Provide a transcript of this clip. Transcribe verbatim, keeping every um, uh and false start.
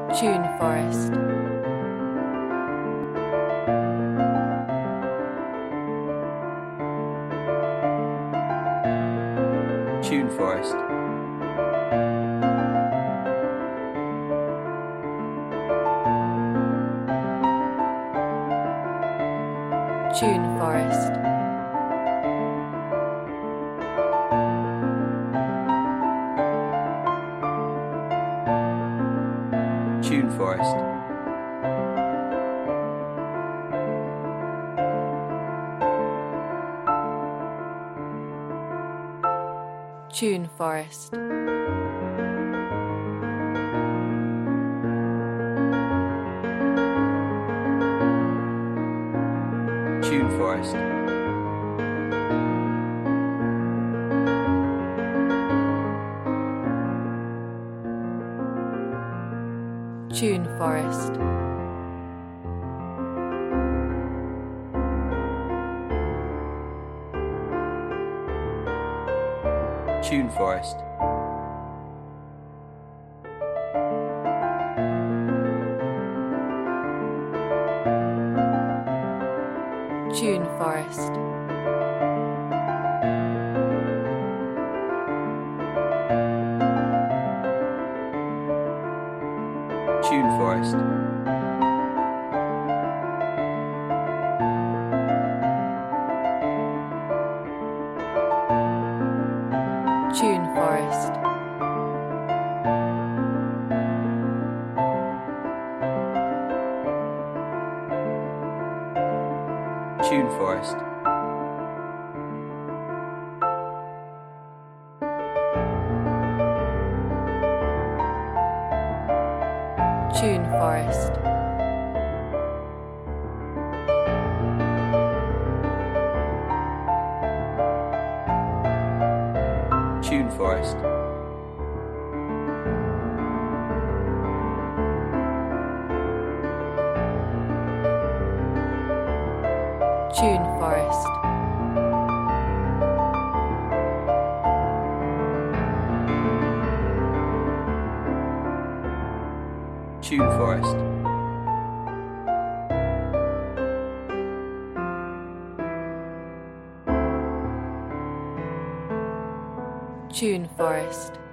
Tune Forest. Tune Forest. Tune Forest. Tune Forest. Tune Forest. Tune Forest. Tune Forest. Tune Forest. Tune Forest. Tune Forest. Tune Forest. Tune Forest. Tune Forest. Tune Forest. Tune Forest. Tune Forest. Tune Forest.